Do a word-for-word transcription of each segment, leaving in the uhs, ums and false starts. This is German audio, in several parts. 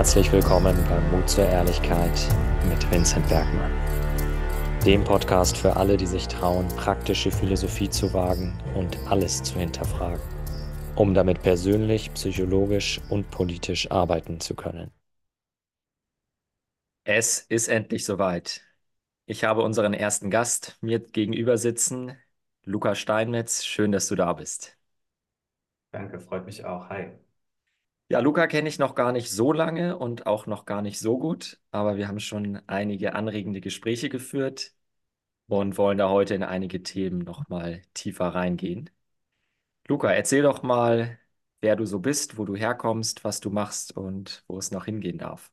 Herzlich willkommen beim Mut zur Ehrlichkeit mit Vincent Bergmann, dem Podcast für alle, die sich trauen, praktische Philosophie zu wagen und alles zu hinterfragen, um damit persönlich, psychologisch und politisch arbeiten zu können. Es ist endlich soweit. Ich habe unseren ersten Gast mir gegenüber sitzen, Luca Steinmetz. Schön, dass du da bist. Danke, freut mich auch. Hi. Ja, Luca kenne ich noch gar nicht so lange und auch noch gar nicht so gut, aber wir haben schon einige anregende Gespräche geführt und wollen da heute in einige Themen noch mal tiefer reingehen. Luca, erzähl doch mal, wer du so bist, wo du herkommst, was du machst und wo es noch hingehen darf.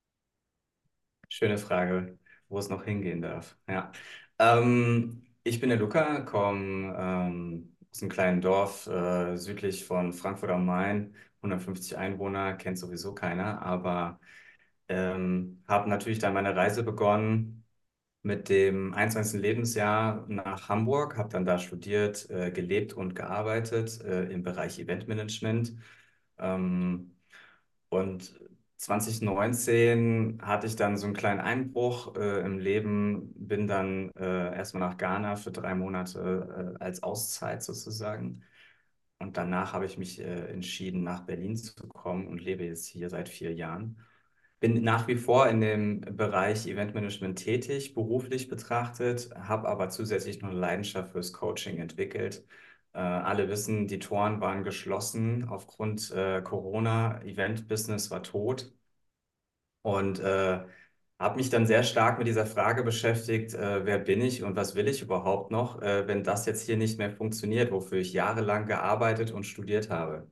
Schöne Frage, wo es noch hingehen darf. Ja. Ähm, ich bin der Luca, komme ähm, aus einem kleinen Dorf äh, südlich von Frankfurt am Main. hundertfünfzig Einwohner, kennt sowieso keiner, aber ähm, habe natürlich dann meine Reise begonnen mit dem einundzwanzigsten. Lebensjahr nach Hamburg, habe dann da studiert, äh, gelebt und gearbeitet äh, im Bereich Eventmanagement. Ähm, und zwanzig neunzehn hatte ich dann so einen kleinen Einbruch äh, im Leben, bin dann äh, erstmal nach Ghana für drei Monate äh, als Auszeit sozusagen. Und danach habe ich mich äh, entschieden, nach Berlin zu kommen und lebe jetzt hier seit vier Jahren. Bin nach wie vor in dem Bereich Eventmanagement tätig, beruflich betrachtet, habe aber zusätzlich noch eine Leidenschaft fürs Coaching entwickelt. Äh, alle wissen, die Toren waren geschlossen aufgrund äh, Corona. Event-Business war tot. Und äh, habe mich dann sehr stark mit dieser Frage beschäftigt, äh, wer bin ich und was will ich überhaupt noch, äh, wenn das jetzt hier nicht mehr funktioniert, wofür ich jahrelang gearbeitet und studiert habe.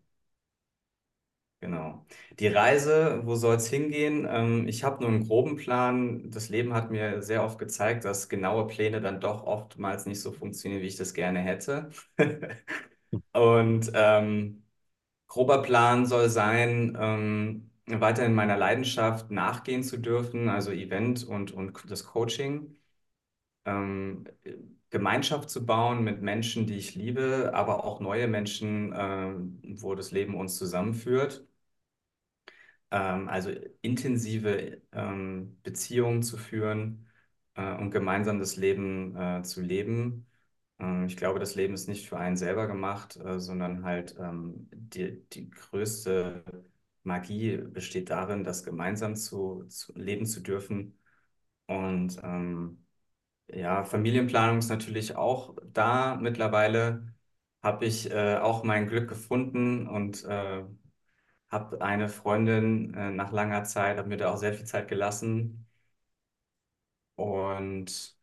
Genau. Die Reise, wo soll es hingehen? Ähm, ich habe nur einen groben Plan. Das Leben hat mir sehr oft gezeigt, dass genaue Pläne dann doch oftmals nicht so funktionieren, wie ich das gerne hätte. Und ähm, grober Plan soll sein, ähm, weiterhin meiner Leidenschaft nachgehen zu dürfen, also Event und, und das Coaching. Ähm, Gemeinschaft zu bauen mit Menschen, die ich liebe, aber auch neue Menschen, ähm, wo das Leben uns zusammenführt. Ähm, also intensive ähm, Beziehungen zu führen äh, und gemeinsam das Leben äh, zu leben. Ähm, ich glaube, das Leben ist nicht für einen selber gemacht, äh, sondern halt ähm, die, die größte Magie besteht darin, das gemeinsam zu, zu leben zu dürfen. Und ähm, ja, Familienplanung ist natürlich auch da. Mittlerweile habe ich äh, auch mein Glück gefunden und äh, habe eine Freundin äh, nach langer Zeit, habe mir da auch sehr viel Zeit gelassen und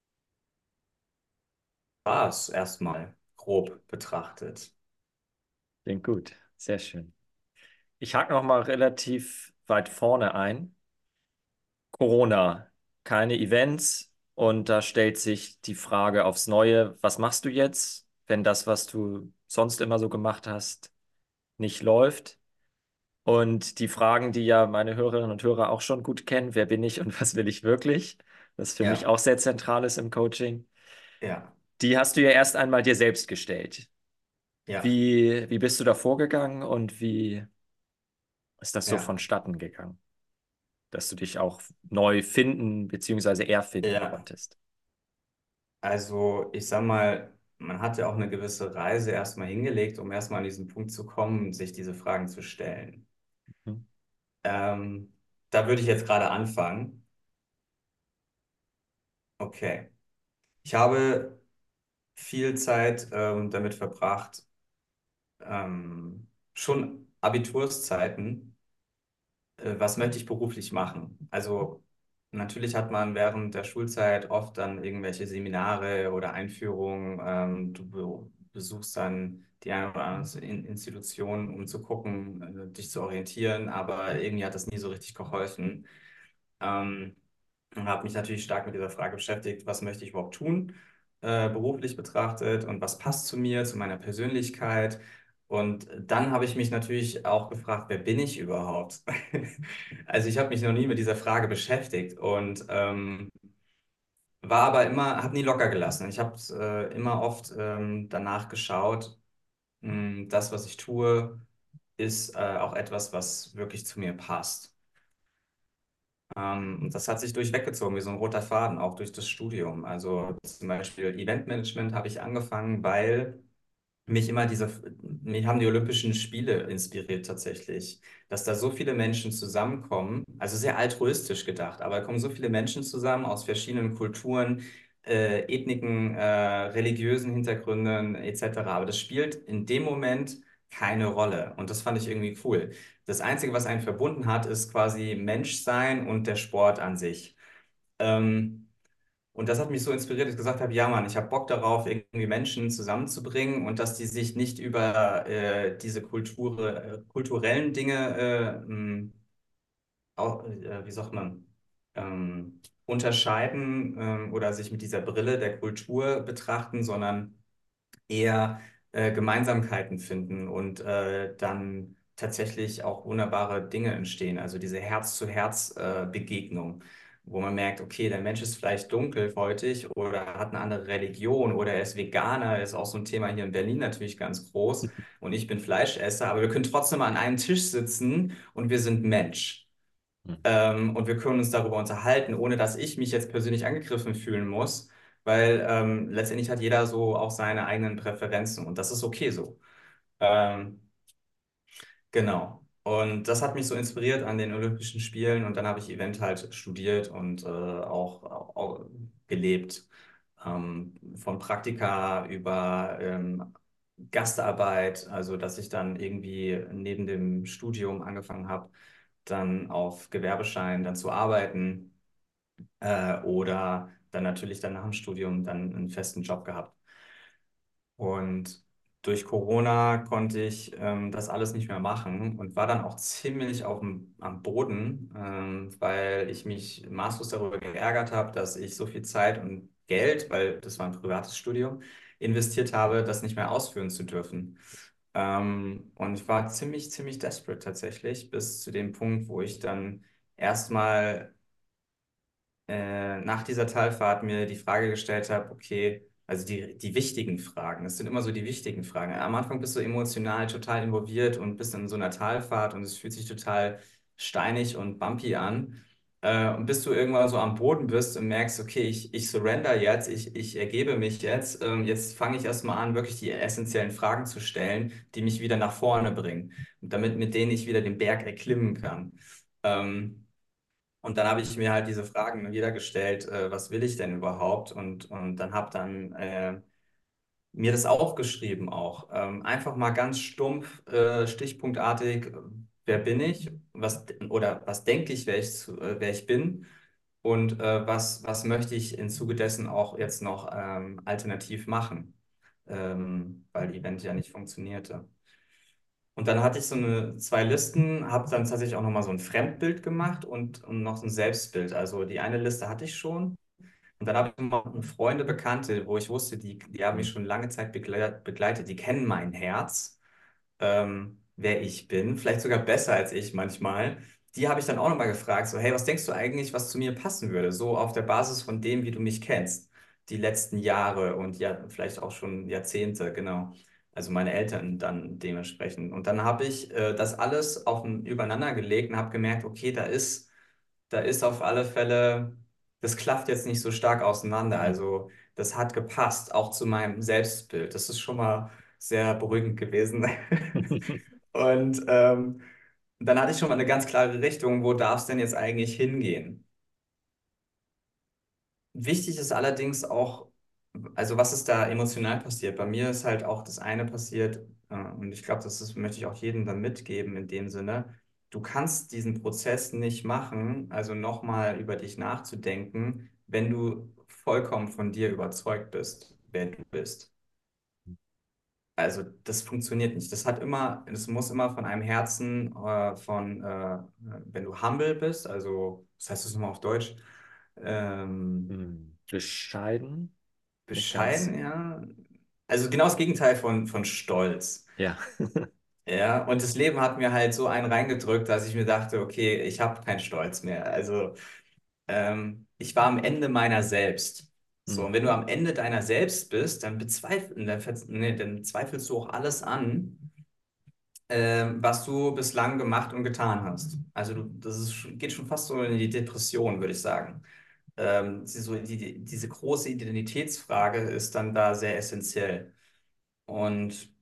war es erstmal grob betrachtet. Klingt gut, sehr schön. Ich hake noch mal relativ weit vorne ein. Corona, keine Events und da stellt sich die Frage aufs Neue, was machst du jetzt, wenn das, was du sonst immer so gemacht hast, nicht läuft? Und die Fragen, die ja meine Hörerinnen und Hörer auch schon gut kennen, wer bin ich und was will ich wirklich? Das für mich Ja, auch sehr zentral ist im Coaching. ja, Die hast du ja erst einmal dir selbst gestellt. ja, Wie, wie bist du da vorgegangen und wie ist das so ja, vonstatten gegangen, dass du dich auch neu finden bzw. erfinden ja. konntest? Also ich sag mal, man hat ja auch eine gewisse Reise erstmal hingelegt, um erstmal an diesen Punkt zu kommen, sich diese Fragen zu stellen. Hm. Ähm, Da würde ich jetzt gerade anfangen. Okay. Ich habe viel Zeit ähm, damit verbracht, ähm, schon Abiturszeiten, äh, was möchte ich beruflich machen? Also natürlich hat man während der Schulzeit oft dann irgendwelche Seminare oder Einführungen. Ähm, du be besuchst dann die eine oder andere In Institution, um zu gucken, äh, dich zu orientieren, aber irgendwie hat das nie so richtig geholfen. Ähm, und habe mich natürlich stark mit dieser Frage beschäftigt, was möchte ich überhaupt tun, äh, beruflich betrachtet und was passt zu mir, zu meiner Persönlichkeit. Und dann habe ich mich natürlich auch gefragt, wer bin ich überhaupt? Also ich habe mich noch nie mit dieser Frage beschäftigt und ähm, war aber immer, habe nie locker gelassen. Ich habe äh, immer oft ähm, danach geschaut, mh, das, was ich tue, ist äh, auch etwas, was wirklich zu mir passt. Ähm, und das hat sich durchweggezogen, wie so ein roter Faden, auch durch das Studium. Also zum Beispiel Eventmanagement habe ich angefangen, weil mich immer diese, mich haben die Olympischen Spiele inspiriert tatsächlich, dass da so viele Menschen zusammenkommen, also sehr altruistisch gedacht, aber da kommen so viele Menschen zusammen aus verschiedenen Kulturen, äh, Ethniken, äh, religiösen Hintergründen et cetera. Aber das spielt in dem Moment keine Rolle und das fand ich irgendwie cool. Das Einzige, was einen verbunden hat, ist quasi Menschsein und der Sport an sich. Ähm, und das hat mich so inspiriert, dass ich gesagt habe, ja Mann, ich habe Bock darauf, irgendwie Menschen zusammenzubringen und dass die sich nicht über äh, diese Kultur, äh, kulturellen Dinge, äh, mh, au- äh, wie sagt man, ähm, unterscheiden ähm, oder sich mit dieser Brille der Kultur betrachten, sondern eher äh, Gemeinsamkeiten finden und äh, dann tatsächlich auch wunderbare Dinge entstehen. Also diese Herz-zu-Herz-Begegnung, wo man merkt, okay, der Mensch ist vielleicht dunkelhäutig oder hat eine andere Religion oder er ist Veganer, ist auch so ein Thema hier in Berlin natürlich ganz groß. Und ich bin Fleischesser, aber wir können trotzdem an einem Tisch sitzen und wir sind Mensch. Ähm, und wir können uns darüber unterhalten, ohne dass ich mich jetzt persönlich angegriffen fühlen muss, weil ähm, letztendlich hat jeder so auch seine eigenen Präferenzen und das ist okay so. Ähm, genau. Und das hat mich so inspiriert an den Olympischen Spielen und dann habe ich Event halt studiert und äh, auch, auch, auch gelebt. Ähm, von Praktika über ähm, Gastarbeit, also dass ich dann irgendwie neben dem Studium angefangen habe, dann auf Gewerbeschein dann zu arbeiten äh, oder dann natürlich dann nach dem Studium dann einen festen Job gehabt. Und durch Corona konnte ich ähm, das alles nicht mehr machen und war dann auch ziemlich auf dem, am Boden, ähm, weil ich mich maßlos darüber geärgert habe, dass ich so viel Zeit und Geld, weil das war ein privates Studium, investiert habe, das nicht mehr ausführen zu dürfen. Ähm, und ich war ziemlich, ziemlich desperate tatsächlich, bis zu dem Punkt, wo ich dann erstmal äh, nach dieser Talfahrt mir die Frage gestellt habe, okay, also die, die wichtigen Fragen, das sind immer so die wichtigen Fragen. Am Anfang bist du emotional total involviert und bist in so einer Talfahrt und es fühlt sich total steinig und bumpy an. Äh, und bis du irgendwann so am Boden bist und merkst, okay, ich, ich surrender jetzt, ich, ich ergebe mich jetzt, ähm, jetzt fange ich erstmal an, wirklich die essentiellen Fragen zu stellen, die mich wieder nach vorne bringen, und damit mit denen ich wieder den Berg erklimmen kann. Ähm, und dann habe ich mir halt diese Fragen wieder gestellt, äh, was will ich denn überhaupt? Und, und dann habe dann äh, mir das aufgeschrieben auch. Ähm, einfach mal ganz stumpf, äh, stichpunktartig, äh, wer bin ich? Was, oder was denke ich, wer ich, zu- äh, wer ich bin? Und äh, was, was möchte ich im Zuge dessen auch jetzt noch ähm, alternativ machen? Ähm, weil Event ja nicht funktionierte. Und dann hatte ich so eine, zwei Listen, habe dann tatsächlich auch nochmal so ein Fremdbild gemacht und, und noch ein Selbstbild. Also die eine Liste hatte ich schon. Und dann habe ich noch Freunde, Bekannte, wo ich wusste, die, die haben mich schon lange Zeit begleitet, begleitet, die kennen mein Herz, ähm, wer ich bin, vielleicht sogar besser als ich manchmal. Die habe ich dann auch nochmal gefragt, so, hey, was denkst du eigentlich, was zu mir passen würde? So auf der Basis von dem, wie du mich kennst, die letzten Jahre und ja, vielleicht auch schon Jahrzehnte, genau. Also meine Eltern dann dementsprechend. Und dann habe ich äh, das alles auf ein, übereinander gelegt und habe gemerkt, okay, da ist, da ist auf alle Fälle, das klafft jetzt nicht so stark auseinander. Also das hat gepasst, auch zu meinem Selbstbild. Das ist schon mal sehr beruhigend gewesen. Und ähm, dann hatte ich schon mal eine ganz klare Richtung, wo darf es denn jetzt eigentlich hingehen? Wichtig ist allerdings auch, also was ist da emotional passiert? Bei mir ist halt auch das eine passiert, äh, und ich glaube, das ist, möchte ich auch jedem dann mitgeben in dem Sinne. Du kannst diesen Prozess nicht machen, also nochmal über dich nachzudenken, wenn du vollkommen von dir überzeugt bist, wer du bist. Also das funktioniert nicht. Das hat immer, das muss immer von einem Herzen, äh, von, äh, wenn du humble bist, also, was heißt das nochmal auf Deutsch? Ähm, Hm. Bescheiden mit bescheiden, Herzen? ja. Also genau das Gegenteil von, von Stolz. Ja. Ja, und das Leben hat mir halt so einen reingedrückt, dass ich mir dachte, okay, ich habe keinen Stolz mehr. Also ähm, ich war am Ende meiner selbst. So, Hm. und wenn du am Ende deiner selbst bist, dann bezweifel, dann, ver- nee, dann zweifelst du auch alles an. ähm, was du bislang gemacht und getan hast. Also du, das ist, schon- geht schon fast so in die Depression, würde ich sagen. Ähm, sie- so die, die, diese große Identitätsfrage ist dann da sehr essentiell. Und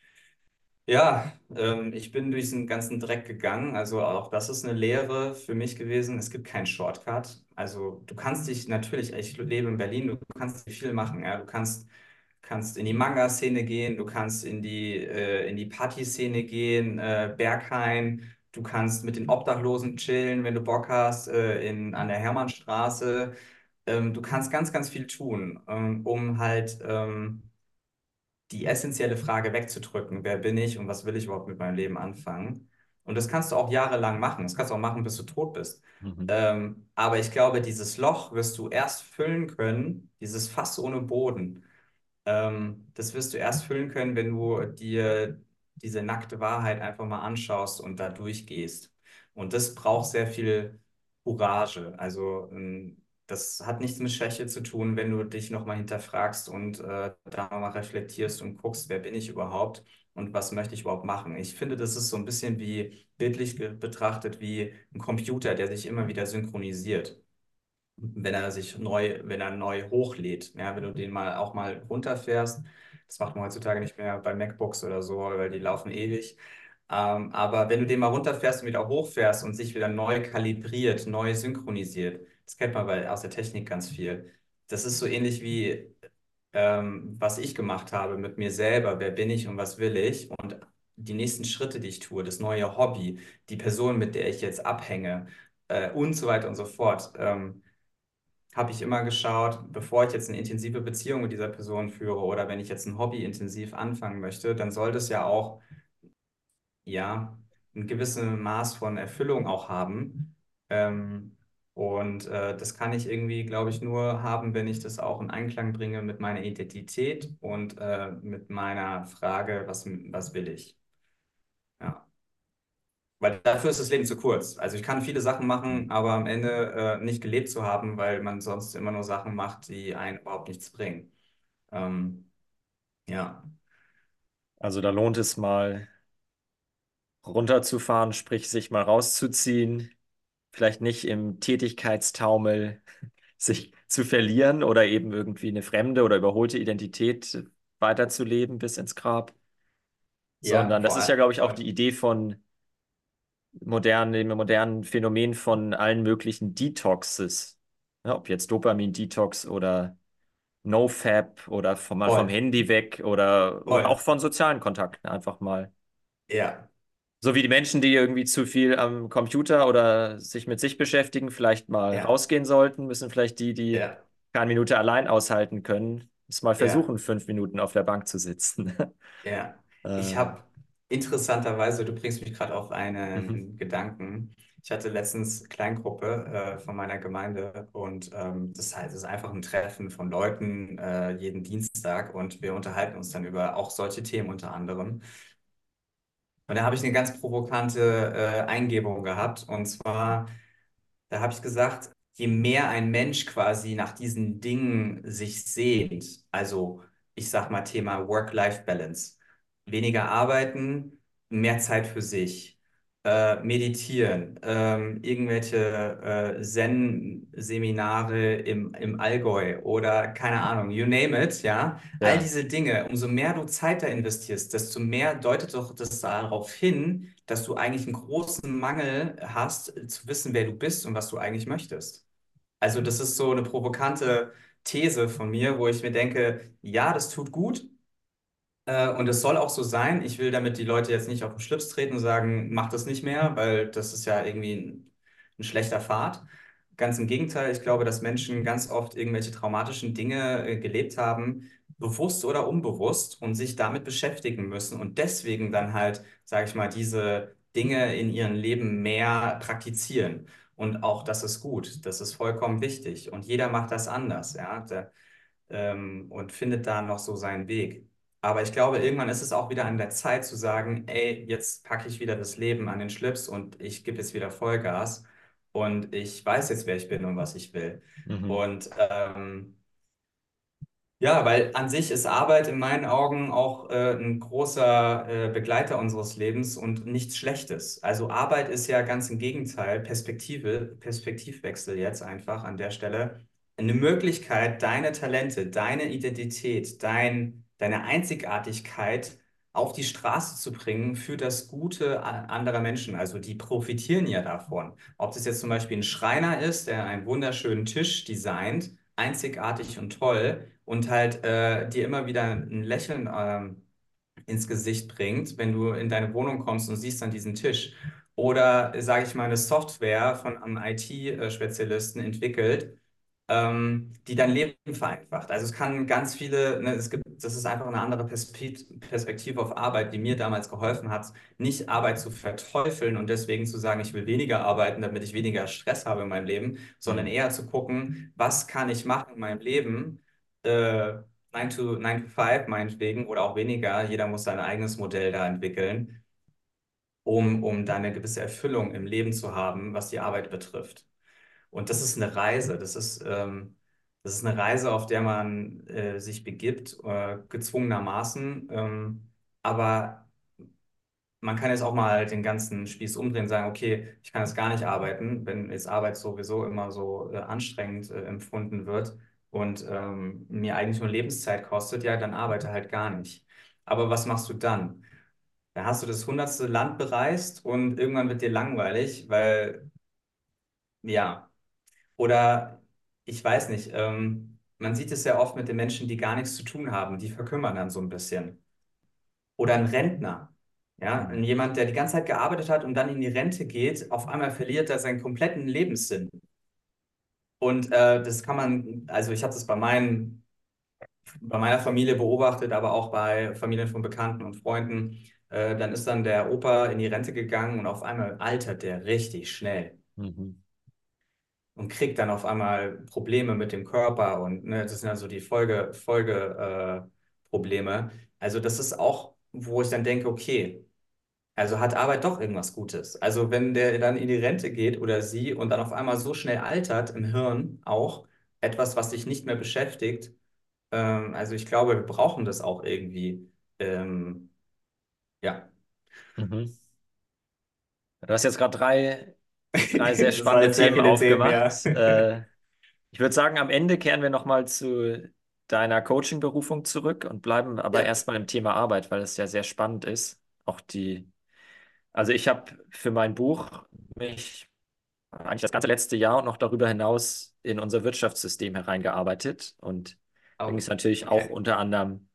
ja, ähm, ich bin durch diesen ganzen Dreck gegangen. Also auch das ist eine Lehre für mich gewesen. Es gibt keinen Shortcut. Also du kannst dich natürlich, ich lebe in Berlin, du kannst viel machen. Ja? Du kannst, kannst in die Manga-Szene gehen, du kannst in die, äh, in die Party-Szene gehen, äh, Berghain. Du kannst mit den Obdachlosen chillen, wenn du Bock hast, äh, in, an der Hermannstraße. Ähm, du kannst ganz, ganz viel tun, ähm, um halt ähm, die essentielle Frage wegzudrücken, wer bin ich und was will ich überhaupt mit meinem Leben anfangen. Und das kannst du auch jahrelang machen. Das kannst du auch machen, bis du tot bist. Mhm. Ähm, aber ich glaube, dieses Loch wirst du erst füllen können, dieses Fass ohne Boden. Ähm, das wirst du erst füllen können, wenn du dir diese nackte Wahrheit einfach mal anschaust und da durchgehst. Und das braucht sehr viel Courage. Also ähm, das hat nichts mit Schwäche zu tun, wenn du dich nochmal hinterfragst und äh, da mal reflektierst und guckst, wer bin ich überhaupt und was möchte ich überhaupt machen. Ich finde, das ist so ein bisschen wie bildlich ge- betrachtet wie ein Computer, der sich immer wieder synchronisiert, wenn er sich neu, wenn er neu hochlädt. Ja, wenn du den mal auch mal runterfährst, das macht man heutzutage nicht mehr bei MacBooks oder so, weil die laufen ewig. Ähm, aber wenn du den mal runterfährst und wieder hochfährst und sich wieder neu kalibriert, neu synchronisiert, das kennt man bei, aus der Technik ganz viel. Das ist so ähnlich wie ähm, was ich gemacht habe mit mir selber. Wer bin ich und was will ich? Und die nächsten Schritte, die ich tue, das neue Hobby, die Person, mit der ich jetzt abhänge, äh, und so weiter und so fort. Ähm, habe ich immer geschaut, bevor ich jetzt eine intensive Beziehung mit dieser Person führe oder wenn ich jetzt ein Hobby intensiv anfangen möchte, dann soll das ja auch, ja, ein gewisses Maß von Erfüllung auch haben. Ähm, und äh, das kann ich irgendwie, glaube ich, nur haben, wenn ich das auch in Einklang bringe mit meiner Identität und äh, mit meiner Frage, was, was will ich? Ja. Weil dafür ist das Leben zu kurz. Also ich kann viele Sachen machen, aber am Ende äh, nicht gelebt zu haben, weil man sonst immer nur Sachen macht, die einen überhaupt nichts bringen. Ähm, ja, Also da lohnt es mal runterzufahren, sprich sich mal rauszuziehen, vielleicht nicht im Tätigkeitstaumel sich zu verlieren oder eben irgendwie eine fremde oder überholte Identität weiterzuleben bis ins Grab, ja, sondern das vor ist ja, allem, glaube ich, auch die vor, Idee von modernen, dem modernen Phänomen von allen möglichen Detoxes. Ja, ob jetzt Dopamin-Detox oder NoFap oder vom, mal vom voll, Handy weg oder, oder auch voll, von sozialen Kontakten einfach mal. ja, So wie die Menschen, die irgendwie zu viel am Computer oder sich mit sich beschäftigen, vielleicht mal ja, rausgehen sollten, müssen vielleicht die, die ja, keine Minute allein aushalten können, es mal ja, versuchen, fünf Minuten auf der Bank zu sitzen. ja. Ich Äh, habe interessanterweise, du bringst mich gerade auf mhm. einen Gedanken. Ich hatte letztens Kleingruppe äh, von meiner Gemeinde und ähm, das heißt, es ist einfach ein Treffen von Leuten äh, jeden Dienstag und wir unterhalten uns dann über auch solche Themen unter anderem. Und da habe ich eine ganz provokante äh, Eingebung gehabt. Und zwar, da habe ich gesagt, je mehr ein Mensch quasi nach diesen Dingen sich sehnt, also ich sag mal Thema Work-Life-Balance, weniger arbeiten, mehr Zeit für sich, äh, meditieren, ähm, irgendwelche äh, Zen-Seminare im, im Allgäu oder keine Ahnung, you name it, ja. All Ja. diese Dinge, umso mehr du Zeit da investierst, desto mehr deutet doch das darauf hin, dass du eigentlich einen großen Mangel hast, zu wissen, wer du bist und was du eigentlich möchtest. Also das ist so eine provokante These von mir, wo ich mir denke, ja, das tut gut, äh, und es soll auch so sein. Ich will damit die Leute jetzt nicht auf den Schlips treten und sagen, mach das nicht mehr, weil das ist ja irgendwie ein, ein schlechter Pfad. Ganz im Gegenteil, ich glaube, dass Menschen ganz oft irgendwelche traumatischen Dinge äh, gelebt haben, bewusst oder unbewusst, und sich damit beschäftigen müssen und deswegen dann halt, sage ich mal, diese Dinge in ihrem Leben mehr praktizieren. Und auch das ist gut, das ist vollkommen wichtig. Und jeder macht das anders, ja. Der, ähm, und findet da noch so seinen Weg. Aber ich glaube, irgendwann ist es auch wieder an der Zeit zu sagen, ey, jetzt packe ich wieder das Leben an den Schlips und ich gebe jetzt wieder Vollgas und ich weiß jetzt, wer ich bin und was ich will. Mhm. Und ähm, Ja, weil an sich ist Arbeit in meinen Augen auch äh, ein großer äh, Begleiter unseres Lebens und nichts Schlechtes. Also Arbeit ist ja ganz im Gegenteil, Perspektive, Perspektivwechsel jetzt einfach an der Stelle, eine Möglichkeit, deine Talente, deine Identität, dein, deine Einzigartigkeit auf die Straße zu bringen für das Gute a- anderer Menschen. Also die profitieren ja davon. Ob das jetzt zum Beispiel ein Schreiner ist, der einen wunderschönen Tisch designt, einzigartig und toll und halt äh, dir immer wieder ein Lächeln ähm, ins Gesicht bringt, wenn du in deine Wohnung kommst und siehst dann diesen Tisch. Oder, sage ich mal, eine Software von einem I T-Spezialisten entwickelt, ähm, die dein Leben vereinfacht. Also es kann ganz viele, ne, es gibt, das ist einfach eine andere Perspe- Perspektive auf Arbeit, die mir damals geholfen hat, nicht Arbeit zu verteufeln und deswegen zu sagen, ich will weniger arbeiten, damit ich weniger Stress habe in meinem Leben, sondern Hm. eher zu gucken, was kann ich machen in meinem Leben, äh, nine to, nine to five meinetwegen oder auch weniger. Jeder muss sein eigenes Modell da entwickeln, um, um da eine gewisse Erfüllung im Leben zu haben, was die Arbeit betrifft. Und das ist eine Reise. Das ist, ähm, das ist eine Reise, auf der man äh, sich begibt, äh, gezwungenermaßen. Ähm, aber man kann jetzt auch mal den ganzen Spieß umdrehen und sagen, okay, ich kann jetzt gar nicht arbeiten, wenn jetzt Arbeit sowieso immer so äh, anstrengend äh, empfunden wird und ähm, mir eigentlich nur Lebenszeit kostet, ja, dann arbeite halt gar nicht. Aber was machst du dann? Dann hast du das hundertste Land bereist und irgendwann wird dir langweilig, weil, ja, oder ich weiß nicht, ähm, man sieht es ja oft mit den Menschen, die gar nichts zu tun haben, die verkümmern dann so ein bisschen. Oder ein Rentner. Ja, Hm. und jemand, der die ganze Zeit gearbeitet hat und dann in die Rente geht, auf einmal verliert er seinen kompletten Lebenssinn. Und äh, das kann man, also ich habe das bei meinen, bei meiner Familie beobachtet, aber auch bei Familien von Bekannten und Freunden. Äh, dann ist dann der Opa in die Rente gegangen und auf einmal altert der richtig schnell Mhm. und kriegt dann auf einmal Probleme mit dem Körper und ne, das sind also die Folge, Folge, äh, Probleme. Also das ist auch, wo ich dann denke, okay, also hat Arbeit doch irgendwas Gutes. Also wenn der dann in die Rente geht oder sie und dann auf einmal so schnell altert im Hirn auch, etwas, was sich nicht mehr beschäftigt. Ähm, also ich glaube, wir brauchen das auch irgendwie. Ähm, ja, Mhm. Du hast jetzt gerade drei, drei sehr das war spannende jetzt sehr Themen viele Themen, ja. aufgemacht. Äh, ich würde sagen, am Ende kehren wir nochmal zu deiner Coaching-Berufung zurück und bleiben aber Ja, erstmal im Thema Arbeit, weil es ja sehr spannend ist. Auch die, also ich habe für mein Buch mich eigentlich das ganze letzte Jahr und noch darüber hinaus in unser Wirtschaftssystem hereingearbeitet. Und da ging oh, es natürlich auch okay. unter anderem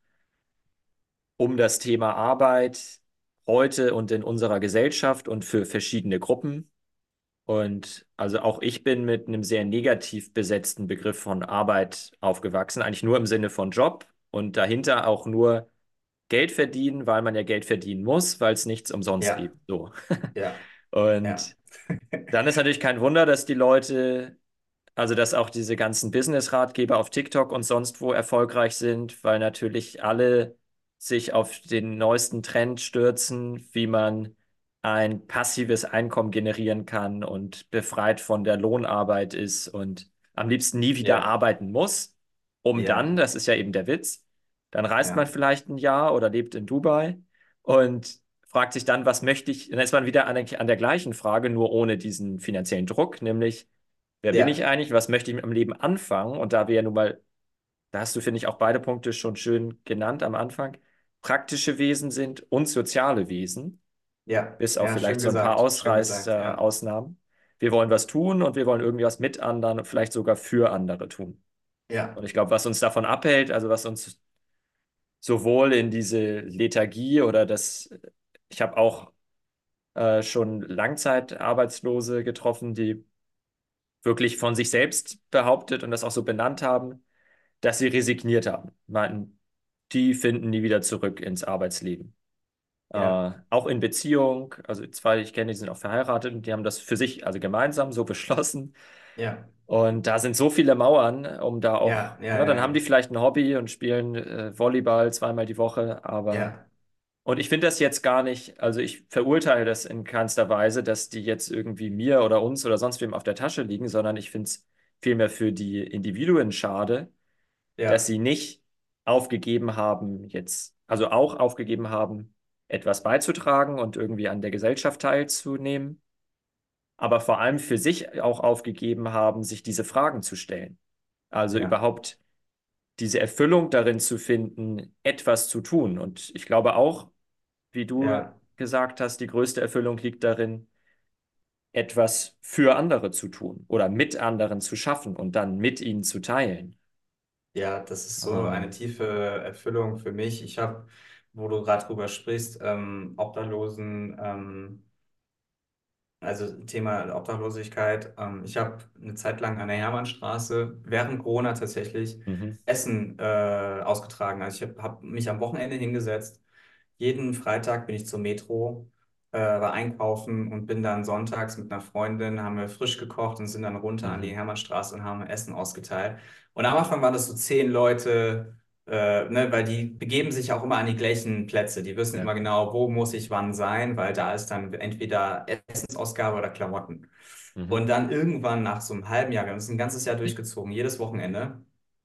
um das Thema Arbeit heute und in unserer Gesellschaft und für verschiedene Gruppen. Und also auch ich bin mit einem sehr negativ besetzten Begriff von Arbeit aufgewachsen, eigentlich nur im Sinne von Job und dahinter auch nur Geld verdienen, weil man ja Geld verdienen muss, weil es nichts umsonst Ja, gibt. So. ja, ja, Und dann ist natürlich kein Wunder, dass die Leute, also dass auch diese ganzen Business-Ratgeber auf TikTok und sonst wo erfolgreich sind, weil natürlich alle sich auf den neuesten Trend stürzen, wie man ein passives Einkommen generieren kann und befreit von der Lohnarbeit ist und am liebsten nie wieder ja, arbeiten muss, um ja, dann, das ist ja eben der Witz, dann reist man ja, vielleicht ein Jahr oder lebt in Dubai und fragt sich dann, was möchte ich, dann ist man wieder an der, an der gleichen Frage, nur ohne diesen finanziellen Druck, nämlich, wer bin ich ja, eigentlich, was möchte ich mit dem Leben anfangen? Und da wir ja nun mal, da hast du, finde ich, auch beide Punkte schon schön genannt am Anfang, praktische Wesen sind und soziale Wesen, ja, bis auf ja, vielleicht schön so ein paar gesagt, schön gesagt, Ausreißer, ja, Ausnahmen. Wir wollen was tun und wir wollen irgendwie was mit anderen und vielleicht sogar für andere tun. ja, Und ich glaube, was uns davon abhält, also was uns sowohl in diese Lethargie oder das, ich habe auch äh, schon Langzeitarbeitslose getroffen, die wirklich von sich selbst behauptet und das auch so benannt haben, dass sie resigniert haben. Meinten, die finden nie wieder zurück ins Arbeitsleben. Äh, ja, auch in Beziehung, also zwei, ich kenne, die sind auch verheiratet und die haben das für sich, also gemeinsam so beschlossen. ja, Und da sind so viele Mauern, um da auch, ja, ja, ne, ja, dann haben die ja, vielleicht ein Hobby und spielen äh, Volleyball zweimal die Woche, aber ja, und ich finde das jetzt gar nicht, also ich verurteile das in keinster Weise, dass die jetzt irgendwie mir oder uns oder sonst wem auf der Tasche liegen, sondern ich finde es vielmehr für die Individuen schade, dass ja, sie nicht aufgegeben haben, jetzt, also auch aufgegeben haben, etwas beizutragen und irgendwie an der Gesellschaft teilzunehmen, aber vor allem für sich auch aufgegeben haben, sich diese Fragen zu stellen. Also Ja, überhaupt diese Erfüllung darin zu finden, etwas zu tun. Und ich glaube auch, wie du ja, gesagt hast, die größte Erfüllung liegt darin, etwas für andere zu tun oder mit anderen zu schaffen und dann mit ihnen zu teilen. ja, das ist so eine Ähm, tiefe Erfüllung für mich. Ich habe, wo du gerade drüber sprichst, ähm, Obdachlosen, ähm, also Thema Obdachlosigkeit. Ähm, ich habe eine Zeit lang an der Hermannstraße während Corona tatsächlich mhm, Essen äh, ausgetragen. Also ich habe hab hab mich am Wochenende hingesetzt. Jeden Freitag bin ich zur Metro, äh, war einkaufen und bin dann sonntags mit einer Freundin, haben wir frisch gekocht und sind dann runter an die mhm, Hermannstraße und haben Essen ausgeteilt. Und am Anfang waren das so zehn Leute, äh, ne, weil die begeben sich auch immer an die gleichen Plätze. Die wissen ja, immer genau, wo muss ich wann sein, weil da ist dann entweder Essensausgabe oder Klamotten. mhm, Und dann irgendwann nach so einem halben Jahr, wir haben es ein ganzes Jahr durchgezogen, jedes Wochenende,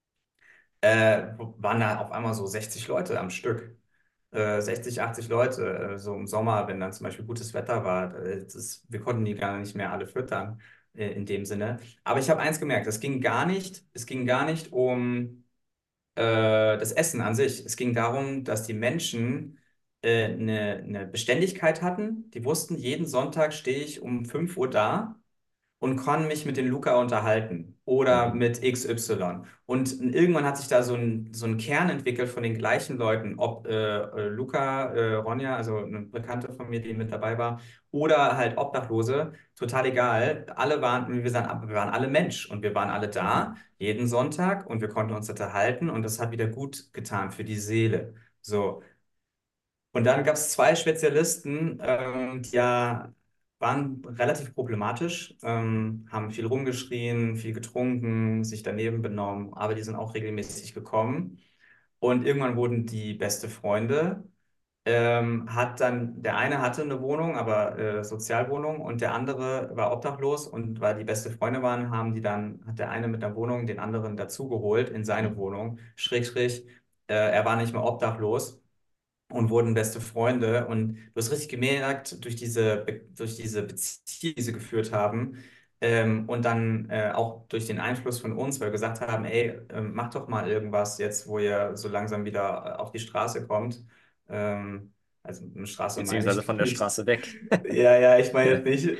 äh, waren da auf einmal so sechzig Leute am Stück. Äh, sechzig, achtzig Leute, äh, so im Sommer, wenn dann zum Beispiel gutes Wetter war. Äh, das, wir konnten die gar nicht mehr alle füttern, äh, in dem Sinne. Aber ich habe eins gemerkt, es ging gar nicht, es ging gar nicht um äh, das Essen an sich. Es ging darum, dass die Menschen äh, eine, eine Beständigkeit hatten. Die wussten, jeden Sonntag stehe ich um fünf Uhr da und kann mich mit den Luca unterhalten oder mhm, mit X Y. Und irgendwann hat sich da so ein, so ein Kern entwickelt von den gleichen Leuten, ob äh, äh, Luca, äh, Ronja, also eine Bekannte von mir, die mit dabei war, oder halt Obdachlose, total egal. Alle waren, wir waren, wir waren alle Mensch und wir waren alle da, mhm, jeden Sonntag und wir konnten uns unterhalten und das hat wieder gut getan für die Seele. So. Und dann gab es zwei Spezialisten, ähm, die ja waren relativ problematisch, ähm, haben viel rumgeschrien, viel getrunken, sich daneben benommen, aber die sind auch regelmäßig gekommen. Und irgendwann wurden die beste Freunde. Ähm, hat dann, der eine hatte eine Wohnung, aber äh, Sozialwohnung, und der andere war obdachlos. Und weil die beste Freunde waren, haben die dann, hat der eine mit der Wohnung den anderen dazugeholt in seine mhm, Wohnung. Schräg, schräg, äh, er war nicht mehr obdachlos und wurden beste Freunde. Und du hast richtig gemerkt, durch diese, Be- durch diese Beziehung, die sie geführt haben, ähm, und dann äh, auch durch den Einfluss von uns, weil wir gesagt haben, ey, ähm, mach doch mal irgendwas jetzt, wo ihr so langsam wieder äh, auf die Straße kommt. Ähm, also eine Straße meine beziehungsweise ich von der nicht. Straße weg. Ja, ja, ich meine Ja, jetzt nicht.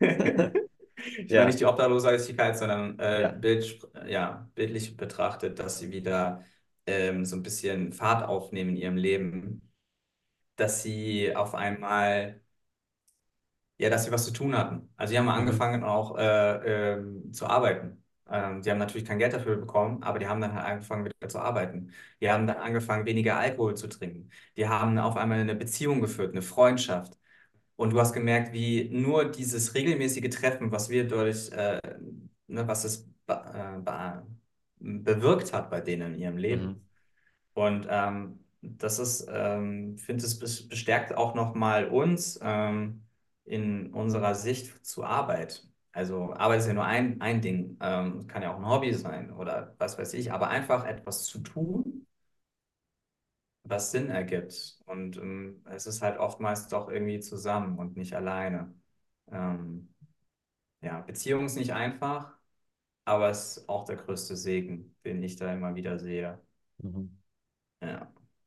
Ich meine nicht ja, die Obdachlosigkeit, sondern äh, ja, Bild, ja, bildlich betrachtet, dass sie wieder ähm, so ein bisschen Fahrt aufnehmen in ihrem Leben, dass sie auf einmal, ja, dass sie was zu tun hatten. Also sie haben mhm, angefangen auch äh, ähm, zu arbeiten. Ähm, sie haben natürlich kein Geld dafür bekommen, aber die haben dann halt angefangen wieder zu arbeiten. Die haben dann angefangen, weniger Alkohol zu trinken. Die haben auf einmal eine Beziehung geführt, eine Freundschaft. Und du hast gemerkt, wie nur dieses regelmäßige Treffen, was wir dadurch, äh, ne, was es be äh, be bewirkt hat bei denen in ihrem mhm, Leben. Und ähm, das ist, ähm, finde es bes- bestärkt auch nochmal uns ähm, in unserer Sicht zur Arbeit. Also Arbeit ist ja nur ein, ein Ding, ähm, kann ja auch ein Hobby sein oder was weiß ich, aber einfach etwas zu tun, was Sinn ergibt. Und ähm, es ist halt oftmals doch irgendwie zusammen und nicht alleine. Ähm, ja, Beziehung ist nicht einfach, aber es ist auch der größte Segen, den ich da immer wieder sehe. mhm. Ja.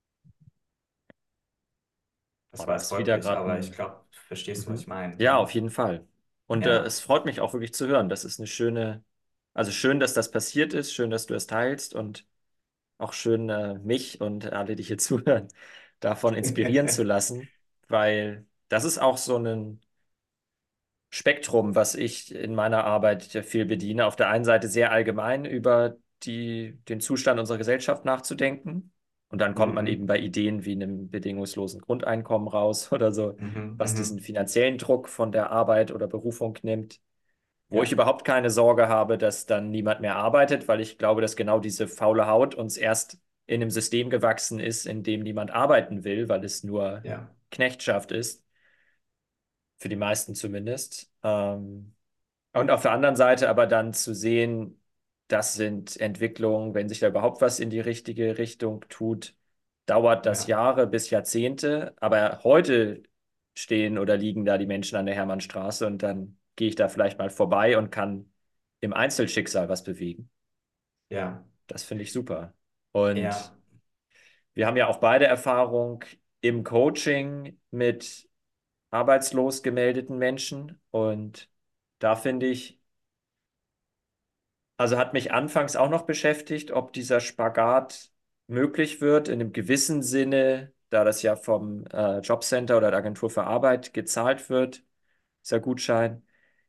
Oh, Das war da jetzt ist wieder holprig, gerade aber ich ein. glaube, du verstehst, was ich Mhm. meine. Ja, So. auf jeden Fall. Und äh, Ja. es freut mich auch wirklich zu hören. Das ist eine schöne, also schön, dass das passiert ist, schön, dass du es teilst und auch schön, äh, mich und alle, die hier zuhören, davon inspirieren zu lassen, weil das ist auch so ein Spektrum, was ich in meiner Arbeit ja viel bediene. Auf der einen Seite sehr allgemein über die, den Zustand unserer Gesellschaft nachzudenken. Und dann kommt man eben Mhm. bei Ideen wie einem bedingungslosen Grundeinkommen raus oder so, Mhm. was diesen Mhm. finanziellen Druck von der Arbeit oder Berufung nimmt, wo ich Ja. überhaupt keine Sorge habe, dass dann niemand mehr arbeitet, weil ich glaube, dass genau diese faule Haut uns erst in einem System gewachsen ist, in dem niemand arbeiten will, weil es nur Ja. Knechtschaft ist, für die meisten zumindest. Ähm, und auf der anderen Seite aber dann zu sehen, das sind Entwicklungen, wenn sich da überhaupt was in die richtige Richtung tut, dauert das Ja, Jahre bis Jahrzehnte. Aber heute stehen oder liegen da die Menschen an der Hermannstraße und dann gehe ich da vielleicht mal vorbei und kann im Einzelschicksal was bewegen. ja, Das finde ich super. Und ja. wir haben ja auch beide Erfahrung im Coaching mit arbeitslos gemeldeten Menschen. Und da finde ich, also hat mich anfangs auch noch beschäftigt, ob dieser Spagat möglich wird, in einem gewissen Sinne, da das ja vom äh, Jobcenter oder der Agentur für Arbeit gezahlt wird, dieser Gutschein,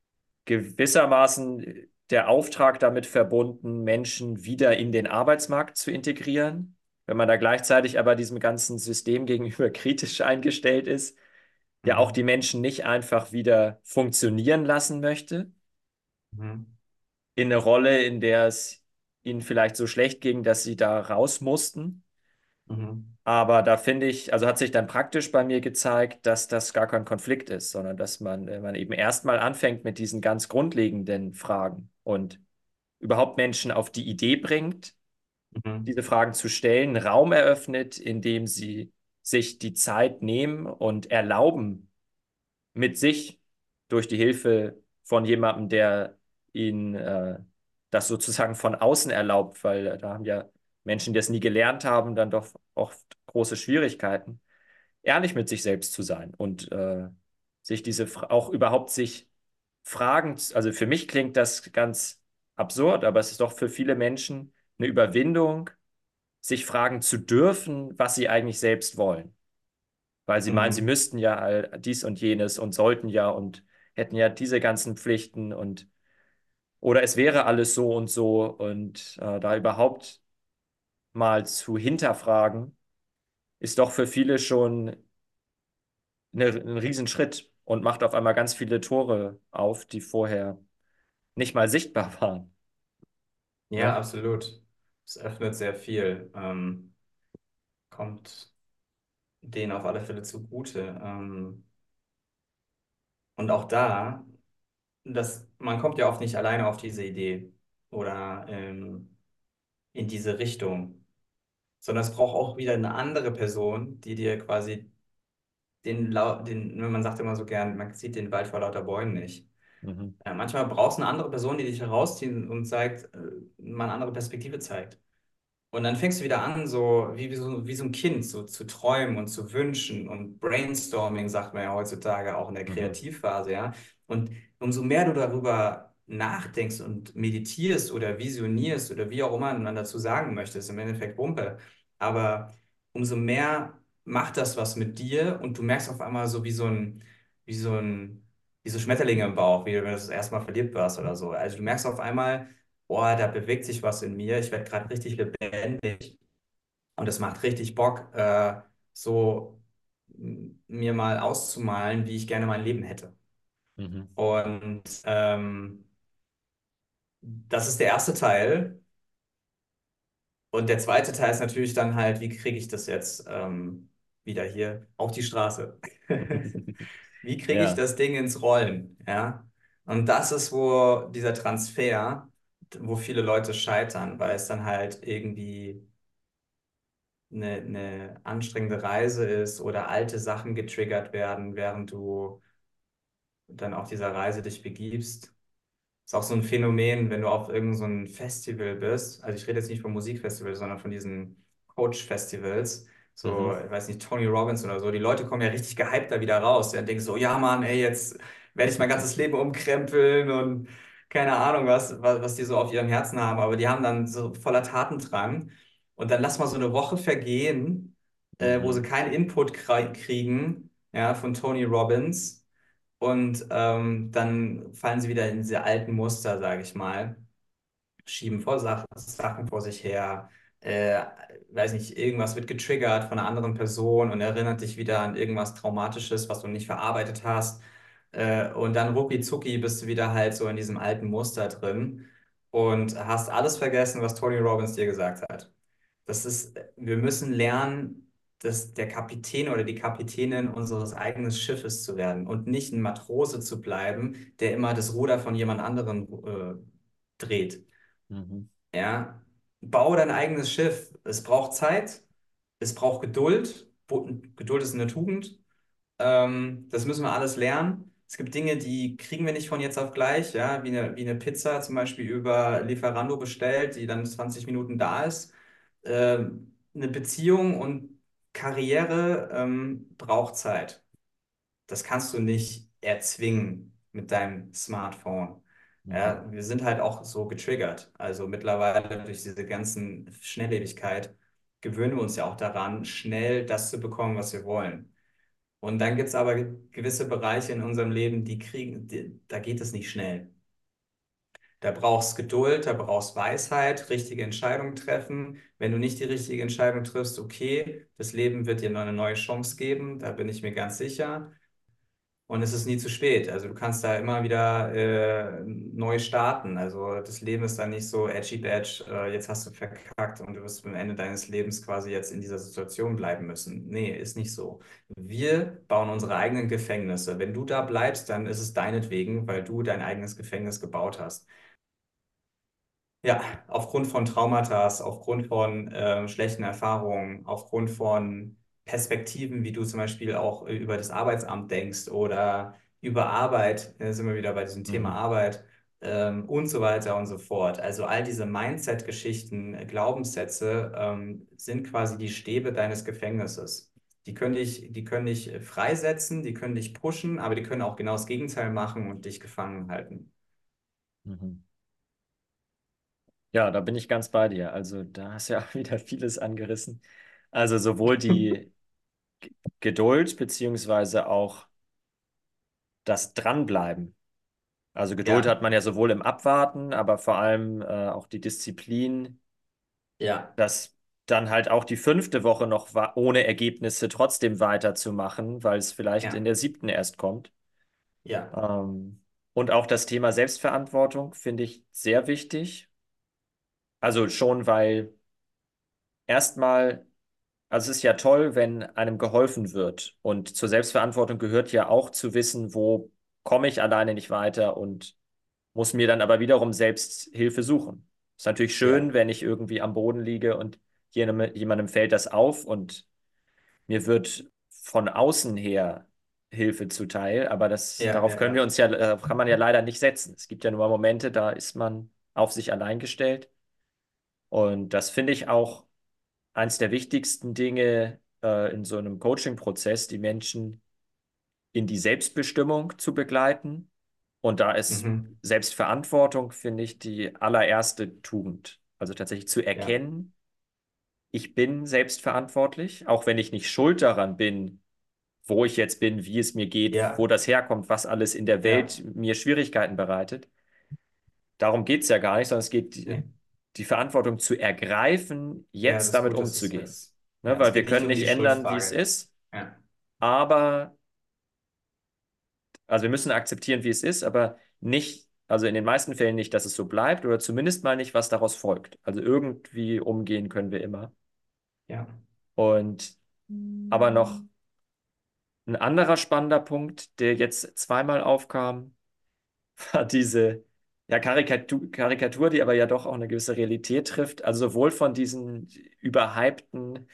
gewissermaßen der Auftrag damit verbunden, Menschen wieder in den Arbeitsmarkt zu integrieren. Wenn man da gleichzeitig aber diesem ganzen System gegenüber kritisch eingestellt ist, ja auch die Mhm. Menschen nicht einfach wieder funktionieren lassen möchte, Mhm. in eine Rolle, in der es ihnen vielleicht so schlecht ging, dass sie da raus mussten. Mhm. Aber da finde ich, also hat sich dann praktisch bei mir gezeigt, dass das gar kein Konflikt ist, sondern dass man, wenn man eben erstmal anfängt mit diesen ganz grundlegenden Fragen und überhaupt Menschen auf die Idee bringt, Mhm. diese Fragen zu stellen, Raum eröffnet, in dem sie sich die Zeit nehmen und erlauben, mit sich durch die Hilfe von jemandem, der ihnen äh, das sozusagen von außen erlaubt, weil äh, da haben ja Menschen, die das nie gelernt haben, dann doch oft große Schwierigkeiten, ehrlich mit sich selbst zu sein und äh, sich diese Fra- auch überhaupt sich Fragen, also für mich klingt das ganz absurd, aber es ist doch für viele Menschen eine Überwindung, sich fragen zu dürfen, was sie eigentlich selbst wollen, weil sie meinen, sie Mhm. müssten ja all dies und jenes und sollten ja und hätten ja diese ganzen Pflichten und oder es wäre alles so und so und äh, da überhaupt mal zu hinterfragen, ist doch für viele schon eine, ein Riesenschritt und macht auf einmal ganz viele Tore auf, die vorher nicht mal sichtbar waren. Ja, Ne? absolut. Es öffnet sehr viel. Ähm, kommt denen auf alle Fälle zugute. Ähm, und auch da, das, man kommt ja oft nicht alleine auf diese Idee oder ähm, in diese Richtung, sondern es braucht auch wieder eine andere Person, die dir quasi den, Lau- den, man sagt immer so gern, man sieht den Wald vor lauter Bäumen nicht. Mhm. Äh, manchmal brauchst du eine andere Person, die dich herauszieht und zeigt, äh, mal eine andere Perspektive zeigt. Und dann fängst du wieder an, so wie, wie so, wie so ein Kind, so zu träumen und zu wünschen und Brainstorming, sagt man ja heutzutage auch in der Mhm. Kreativphase, ja. Und umso mehr du darüber nachdenkst und meditierst oder visionierst oder wie auch immer man dazu sagen möchte, ist im Endeffekt Wumpe. Aber umso mehr macht das was mit dir und du merkst auf einmal so wie so ein, wie so ein, wie so Schmetterlinge im Bauch, wie wenn du das erste Mal verliebt warst oder so. Also du merkst auf einmal, boah, da bewegt sich was in mir, ich werde gerade richtig lebendig und es macht richtig Bock, äh, so m- mir mal auszumalen, wie ich gerne mein Leben hätte. Mhm. Und ähm, das ist der erste Teil. Und der zweite Teil ist natürlich dann halt, wie kriege ich das jetzt ähm, wieder hier auf die Straße? Wie kriege ich Ja. das Ding ins Rollen? Ja? Und das ist, wo dieser Transfer, wo viele Leute scheitern, weil es dann halt irgendwie eine, eine anstrengende Reise ist oder alte Sachen getriggert werden, während du dann auf dieser Reise dich begibst. Ist auch so ein Phänomen, wenn du auf irgendein so ein Festival bist. Also ich rede jetzt nicht von Musikfestivals, sondern von diesen Coach-Festivals. So, Mhm. ich weiß nicht, Tony Robbins oder so. Die Leute kommen ja richtig gehypt da wieder raus. Die dann denken so, ja Mann, ey, jetzt werde ich mein ganzes Leben umkrempeln und keine Ahnung, was, was, was die so auf ihrem Herzen haben. Aber die haben dann so voller Tatendrang. Und dann lass mal so eine Woche vergehen, äh, wo sie Mhm. keinen Input krie- kriegen, ja, von Tony Robbins. Und ähm, dann fallen sie wieder in diese alten Muster, sage ich mal, schieben vor Sachen, Sachen vor sich her, äh, weiß nicht, irgendwas wird getriggert von einer anderen Person und erinnert dich wieder an irgendwas Traumatisches, was du nicht verarbeitet hast. Äh, und dann rucki zucki bist du wieder halt so in diesem alten Muster drin und hast alles vergessen, was Tony Robbins dir gesagt hat. Das ist, wir müssen lernen, dass der Kapitän oder die Kapitänin unseres eigenen Schiffes zu werden und nicht ein Matrose zu bleiben, der immer das Ruder von jemand anderem äh, dreht. Mhm. Ja, bau dein eigenes Schiff. Es braucht Zeit, es braucht Geduld. Wo- Geduld ist eine Tugend. Ähm, das müssen wir alles lernen. Es gibt Dinge, die kriegen wir nicht von jetzt auf gleich, ja, wie eine, wie eine Pizza zum Beispiel über Lieferando bestellt, die dann zwanzig Minuten da ist. Ähm, eine Beziehung und Karriere, ähm, braucht Zeit. Das kannst du nicht erzwingen mit deinem Smartphone. Mhm. Ja, wir sind halt auch so getriggert. Also mittlerweile durch diese ganzen Schnelllebigkeit gewöhnen wir uns ja auch daran, schnell das zu bekommen, was wir wollen. Und dann gibt es aber gewisse Bereiche in unserem Leben, die kriegen, die, da geht es nicht schnell. Da brauchst Geduld, da brauchst Weisheit, richtige Entscheidungen treffen. Wenn du nicht die richtige Entscheidung triffst, okay, das Leben wird dir noch eine neue Chance geben, da bin ich mir ganz sicher. Und es ist nie zu spät. Also du kannst da immer wieder äh, neu starten. Also das Leben ist dann nicht so edgy badge, äh, jetzt hast du verkackt und du wirst am Ende deines Lebens quasi jetzt in dieser Situation bleiben müssen. Nee, ist nicht so. Wir bauen unsere eigenen Gefängnisse. Wenn du da bleibst, dann ist es deinetwegen, weil du dein eigenes Gefängnis gebaut hast. Ja, aufgrund von Traumata, aufgrund von ähm, schlechten Erfahrungen, aufgrund von Perspektiven, wie du zum Beispiel auch äh, über das Arbeitsamt denkst oder über Arbeit, da sind wir wieder bei diesem Thema Mhm. Arbeit, ähm, und so weiter und so fort. Also all diese Mindset-Geschichten, äh, Glaubenssätze, ähm, sind quasi die Stäbe deines Gefängnisses. Die können dich, die können dich äh, freisetzen, die können dich pushen, aber die können auch genau das Gegenteil machen und dich gefangen halten. Mhm. Ja, da bin ich ganz bei dir. Also da hast du ja wieder vieles angerissen. Also sowohl die G- Geduld beziehungsweise auch das Dranbleiben. Also Geduld hat Ja, man ja sowohl im Abwarten, aber vor allem äh, auch die Disziplin, ja, dass dann halt auch die fünfte Woche noch wa- ohne Ergebnisse trotzdem weiterzumachen, weil es vielleicht in ja, der siebten erst kommt. ja. Ähm, und auch das Thema Selbstverantwortung finde ich sehr wichtig. Also schon, weil erstmal, also es ist ja toll, wenn einem geholfen wird. Und zur Selbstverantwortung gehört ja auch zu wissen, wo komme ich alleine nicht weiter und muss mir dann aber wiederum selbst Hilfe suchen. Ist natürlich schön, Ja, wenn ich irgendwie am Boden liege und jemandem, jemandem fällt das auf und mir wird von außen her Hilfe zuteil, aber das, ja, darauf ja, können wir ja. uns ja, darauf kann man ja leider nicht setzen. Es gibt ja nur mal Momente, da ist man auf sich allein gestellt. Und das finde ich auch eins der wichtigsten Dinge äh, in so einem Coaching-Prozess, die Menschen in die Selbstbestimmung zu begleiten. Und da ist Mhm. Selbstverantwortung, finde ich, die allererste Tugend. Also tatsächlich zu Ja, erkennen, ich bin selbstverantwortlich, auch wenn ich nicht schuld daran bin, wo ich jetzt bin, wie es mir geht, wo ja, das herkommt, was alles in der ja, Welt mir Schwierigkeiten bereitet. Darum geht es ja gar nicht, sondern es geht die, nee. die Verantwortung zu ergreifen, Ja, jetzt das damit Gute ist es umzugehen. jetzt. Ne, Ja, es weil wir geht nicht können um nicht die ändern, wie es Schuldfrage. ist, Ja, aber, also wir müssen akzeptieren, wie es ist, aber nicht, also in den meisten Fällen nicht, dass es so bleibt oder zumindest mal nicht, was daraus folgt. Also irgendwie umgehen können wir immer. ja, Und aber noch ein anderer spannender Punkt, der jetzt zweimal aufkam, war diese ja, Karikatur, Karikatur, die aber ja doch auch eine gewisse Realität trifft. Also sowohl von diesen überhypten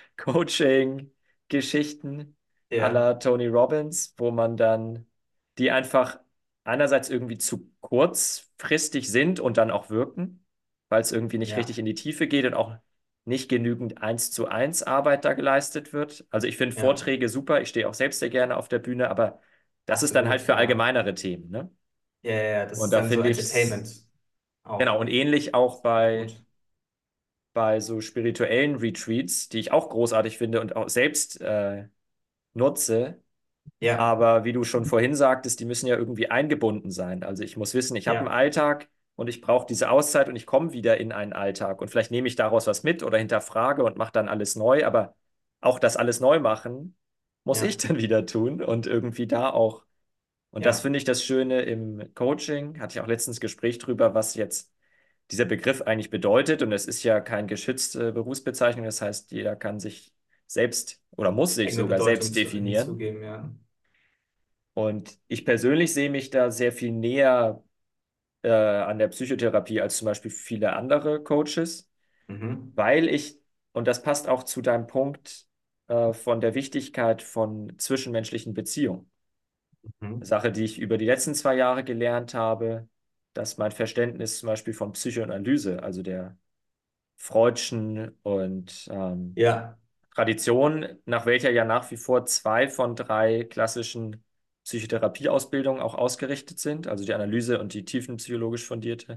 Coaching-Geschichten à ja, la Tony Robbins, wo man dann die einfach einerseits irgendwie zu kurzfristig sind und dann auch wirken, weil es irgendwie nicht richtig ja, in die Tiefe geht und auch nicht genügend eins zu eins Arbeit da geleistet wird. Also ich finde ja, Vorträge super, ich stehe auch selbst sehr gerne auf der Bühne, aber das ist dann halt absolut, für ja. allgemeinere Themen, ne? Ja, ja, ja, das Und ist da dann so finde ich es, Entertainment auch. genau, und ähnlich auch bei, Gut. bei so spirituellen Retreats, die ich auch großartig finde und auch selbst äh, nutze. Ja, Aber wie du schon vorhin sagtest, die müssen ja irgendwie eingebunden sein. Also ich muss wissen, ich habe einen ja, Alltag und ich brauche diese Auszeit und ich komme wieder in einen Alltag. Und vielleicht nehme ich daraus was mit oder hinterfrage und mache dann alles neu. Aber auch das alles neu machen, muss ich ja, dann wieder tun und irgendwie da auch. Und das ja. finde ich das Schöne im Coaching. Hatte ich auch letztens Gespräch drüber, was jetzt dieser Begriff eigentlich bedeutet. Und es ist ja keine geschützte Berufsbezeichnung. Das heißt, jeder kann sich selbst oder muss sich Eigene sogar Bedeutung selbst zu, definieren. hinzugeben, ja. Und ich persönlich sehe mich da sehr viel näher äh, an der Psychotherapie als zum Beispiel viele andere Coaches, Mhm. weil ich, und das passt auch zu deinem Punkt äh, von der Wichtigkeit von zwischenmenschlichen Beziehungen. Eine Mhm. Sache, die ich über die letzten zwei Jahre gelernt habe, dass mein Verständnis zum Beispiel von Psychoanalyse, also der Freudschen und ähm, Ja, Tradition, nach welcher ja nach wie vor zwei von drei klassischen Psychotherapieausbildungen auch ausgerichtet sind, also die Analyse und die tiefenpsychologisch fundierte,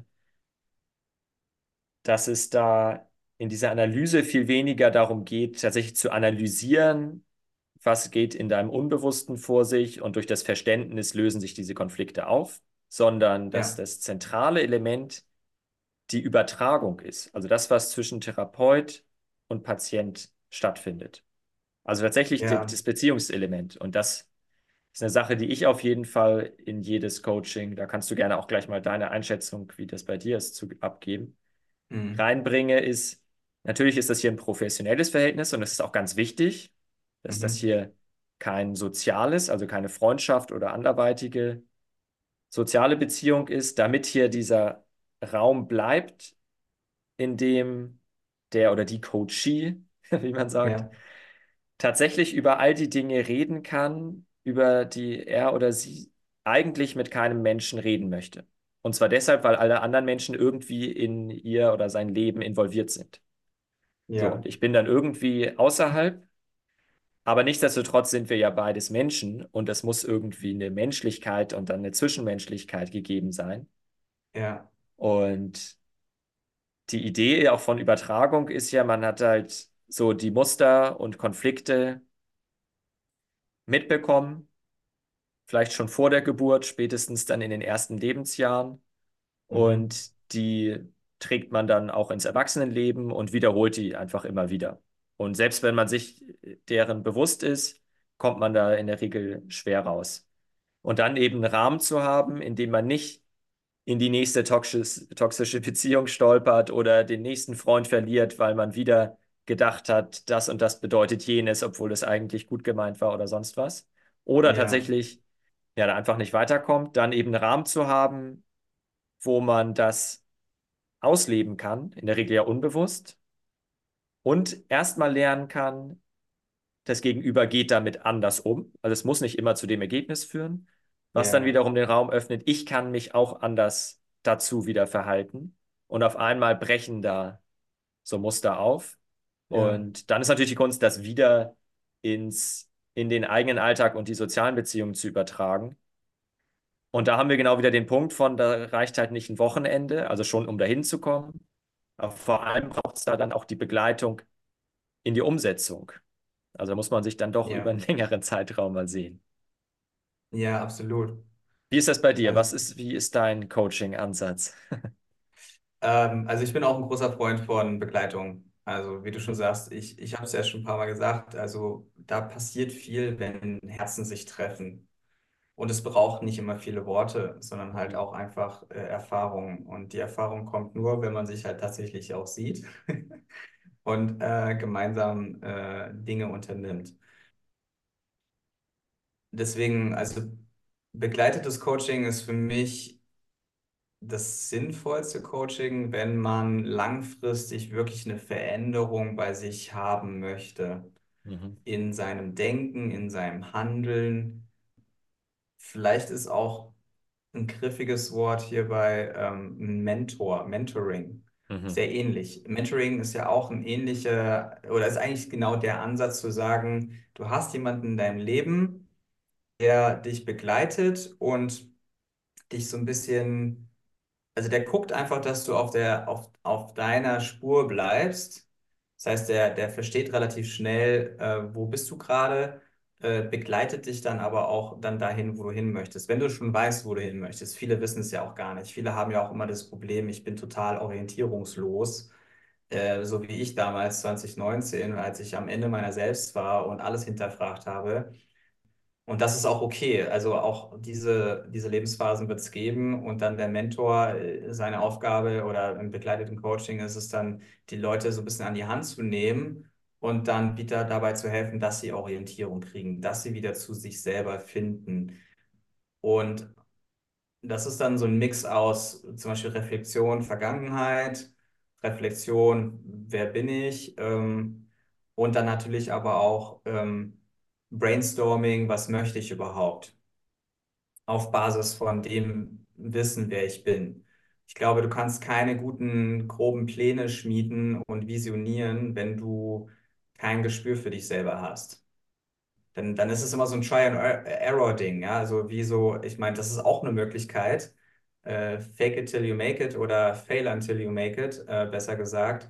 dass es da in dieser Analyse viel weniger darum geht, tatsächlich zu analysieren, was geht in deinem Unbewussten vor sich und durch das Verständnis lösen sich diese Konflikte auf, sondern dass ja, das zentrale Element die Übertragung ist, also das, was zwischen Therapeut und Patient stattfindet. Also tatsächlich die- ja. das Beziehungselement. Und das ist eine Sache, die ich auf jeden Fall in jedes Coaching, da kannst du gerne auch gleich mal deine Einschätzung, wie das bei dir ist, zu, abgeben, Mhm. reinbringe, ist, natürlich ist das hier ein professionelles Verhältnis und es ist auch ganz wichtig, dass das Mhm. hier kein soziales, also keine Freundschaft oder anderweitige soziale Beziehung ist, damit hier dieser Raum bleibt, in dem der oder die Coachee, wie man sagt, Ja, tatsächlich über all die Dinge reden kann, über die er oder sie eigentlich mit keinem Menschen reden möchte. Und zwar deshalb, weil alle anderen Menschen irgendwie in ihr oder sein Leben involviert sind. So, und ja, ich bin dann irgendwie außerhalb, aber nichtsdestotrotz sind wir ja beides Menschen und es muss irgendwie eine Menschlichkeit und dann eine Zwischenmenschlichkeit gegeben sein. ja, Und die Idee auch von Übertragung ist ja, man hat halt so die Muster und Konflikte mitbekommen, vielleicht schon vor der Geburt, spätestens dann in den ersten Lebensjahren. mhm. Und die trägt man dann auch ins Erwachsenenleben und wiederholt die einfach immer wieder. Und selbst wenn man sich deren bewusst ist, kommt man da in der Regel schwer raus. Und dann eben einen Rahmen zu haben, in dem man nicht in die nächste toxisch, toxische Beziehung stolpert oder den nächsten Freund verliert, weil man wieder gedacht hat, das und das bedeutet jenes, obwohl es eigentlich gut gemeint war oder sonst was. Oder Ja, tatsächlich ja, da einfach nicht weiterkommt, dann eben einen Rahmen zu haben, wo man das ausleben kann, in der Regel ja unbewusst, und erstmal lernen kann, das Gegenüber geht damit anders um. Also es muss nicht immer zu dem Ergebnis führen, was dann ja, wiederum den Raum öffnet, ich kann mich auch anders dazu wieder verhalten. Und auf einmal brechen da so Muster auf. ja, Und dann ist natürlich die Kunst, das wieder ins, in den eigenen Alltag und die sozialen Beziehungen zu übertragen. Und da haben wir genau wieder den Punkt von, da reicht halt nicht ein Wochenende, also schon um dahin zu kommen. Aber vor allem braucht es da dann auch die Begleitung in die Umsetzung. Also da muss man sich dann doch über ja, einen längeren Zeitraum mal sehen. ja, absolut. Wie ist das bei dir? Also, Was ist, wie ist dein Coaching-Ansatz? ähm, also ich bin auch ein großer Freund von Begleitung. Also wie du schon Mhm. sagst, ich, ich habe es ja schon ein paar Mal gesagt, also da passiert viel, wenn Herzen sich treffen. Und es braucht nicht immer viele Worte, sondern halt Mhm. auch einfach äh, Erfahrung. Und die Erfahrung kommt nur, wenn man sich halt tatsächlich auch sieht und äh, gemeinsam äh, Dinge unternimmt. Deswegen, also begleitetes Coaching ist für mich das sinnvollste Coaching, wenn man langfristig wirklich eine Veränderung bei sich haben möchte. Mhm. In seinem Denken, in seinem Handeln. Vielleicht ist auch ein griffiges Wort hierbei ähm, Mentor, Mentoring. Mhm. Sehr ähnlich. Mentoring ist ja auch ein ähnlicher, oder ist eigentlich genau der Ansatz zu sagen, du hast jemanden in deinem Leben, der dich begleitet und dich so ein bisschen, also der guckt einfach, dass du auf der, auf, auf deiner Spur bleibst. Das heißt, der, der versteht relativ schnell, äh, wo bist du gerade, äh, begleitet dich dann aber auch dann dahin, wo du hin möchtest. Wenn du schon weißt, wo du hin möchtest. Viele wissen es ja auch gar nicht. Viele haben ja auch immer das Problem, ich bin total orientierungslos, äh, so wie ich damals zwanzig neunzehn, als ich am Ende meiner selbst war und alles hinterfragt habe. Und das ist auch okay. Also auch diese, diese Lebensphasen wird es geben. Und dann der Mentor, äh, seine Aufgabe oder im begleiteten Coaching ist es dann, die Leute so ein bisschen an die Hand zu nehmen und dann wieder dabei zu helfen, dass sie Orientierung kriegen, dass sie wieder zu sich selber finden. Und das ist dann so ein Mix aus zum Beispiel Reflexion, Vergangenheit, Reflexion, wer bin ich, ähm, und dann natürlich aber auch ähm, Brainstorming, was möchte ich überhaupt, auf Basis von dem Wissen, wer ich bin. Ich glaube, du kannst keine guten, groben Pläne schmieden und visionieren, wenn du kein Gespür für dich selber hast. Dann, dann ist es immer so ein Try-and-Error-Ding, ja. Also wie so, ich meine, das ist auch eine Möglichkeit. Äh, fake it till you make it oder fail until you make it, äh, besser gesagt.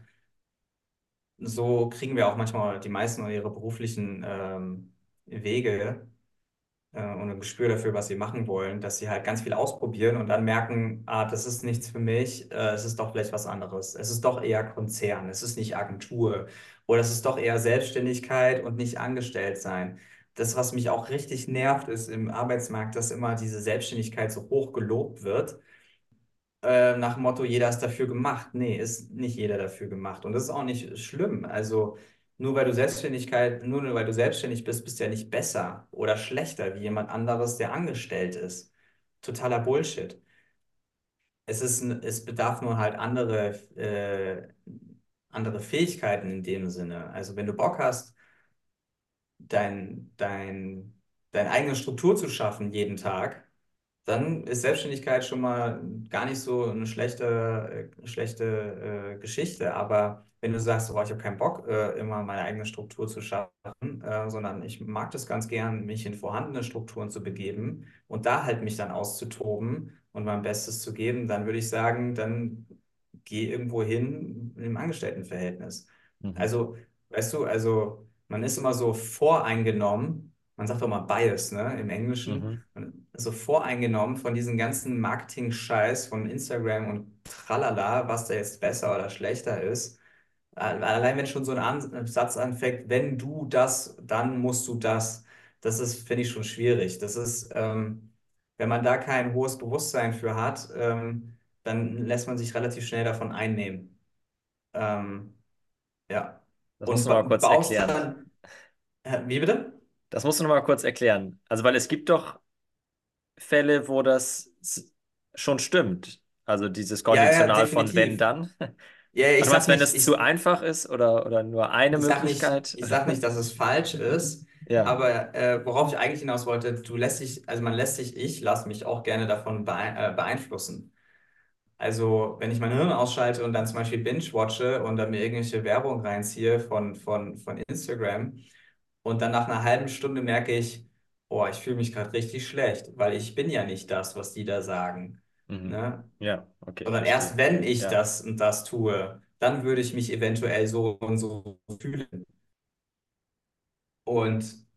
So kriegen wir auch manchmal die meisten ihre beruflichen ähm, Wege äh, und ein Gespür dafür, was sie machen wollen, dass sie halt ganz viel ausprobieren und dann merken, ah, das ist nichts für mich, äh, es ist doch vielleicht was anderes. Es ist doch eher Konzern, es ist nicht Agentur oder es ist doch eher Selbstständigkeit und nicht angestellt sein. Das, was mich auch richtig nervt, ist im Arbeitsmarkt, dass immer diese Selbstständigkeit so hoch gelobt wird, äh, nach dem Motto, jeder ist dafür gemacht. Nee, ist nicht jeder dafür gemacht. Und das ist auch nicht schlimm. Also nur weil du Selbstständigkeit, nur weil du selbstständig bist, bist du ja nicht besser oder schlechter wie jemand anderes, der angestellt ist. Totaler Bullshit. Es ist, n- es bedarf nur halt andere, äh, andere Fähigkeiten in dem Sinne. Also wenn du Bock hast, dein, dein, deine eigene Struktur zu schaffen jeden Tag, dann ist Selbstständigkeit schon mal gar nicht so eine schlechte, äh, schlechte äh, Geschichte. Aber wenn du sagst, oh, ich habe keinen Bock, äh, immer meine eigene Struktur zu schaffen, äh, sondern ich mag das ganz gern, mich in vorhandene Strukturen zu begeben und da halt mich dann auszutoben und mein Bestes zu geben, dann würde ich sagen, dann geh irgendwo hin im Angestelltenverhältnis. Mhm. Also, weißt du, also man ist immer so voreingenommen, man sagt doch mal Bias, ne, im Englischen, Mhm. so voreingenommen von diesem ganzen Marketing-Scheiß von Instagram und tralala, was da jetzt besser oder schlechter ist. Allein wenn schon so ein An Satz anfängt, wenn du das, dann musst du das. Das ist, finde ich, schon schwierig. Das ist, ähm, wenn man da kein hohes Bewusstsein für hat, ähm, dann lässt man sich relativ schnell davon einnehmen. Ähm, ja. Das musst Und du noch ba mal kurz baust erklären. dann, äh, wie bitte? Das musst du noch mal kurz erklären. Also, weil es gibt doch Fälle, wo das s- schon stimmt. Also dieses Ja, ja, Konditional von wenn definitiv. dann. Ja, Ah, ich du sag meinst, wenn nicht, es zu ich, einfach ist oder, oder nur eine Ich sag nicht, Möglichkeit? ich sag nicht, dass es falsch ist, Ja. aber äh, worauf ich eigentlich hinaus wollte, du lässt dich, also man lässt sich, ich lasse mich auch gerne davon beein äh, beeinflussen. Also wenn ich mein Hirn ausschalte und dann zum Beispiel binge-watche und dann mir irgendwelche Werbung reinziehe von, von, von Instagram und dann nach einer halben Stunde merke ich, oh, ich fühle mich gerade richtig schlecht, weil ich bin ja nicht das, was die da sagen. Mhm. Ne? Ja, okay, Sondern erst verstehe. wenn ich Ja. das und das tue, dann würde ich mich eventuell so und so fühlen. Und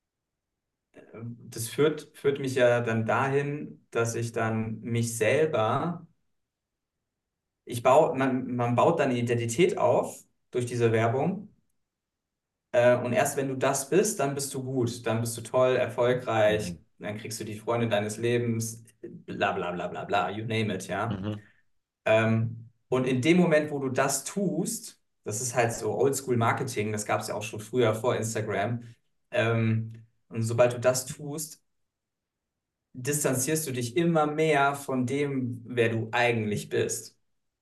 das führt, führt mich ja dann dahin, dass ich dann mich selber, ich baue, man, man baut dann eine Identität auf durch diese Werbung. Äh, und erst wenn du das bist, dann bist du gut, dann bist du toll, erfolgreich, Mhm. dann kriegst du die Freunde deines Lebens, bla bla bla bla bla, you name it, ja. Mhm. Ähm, und in dem Moment, wo du das tust, das ist halt so Oldschool-Marketing, das gab es ja auch schon früher vor Instagram. Ähm, und sobald du das tust, distanzierst du dich immer mehr von dem, wer du eigentlich bist.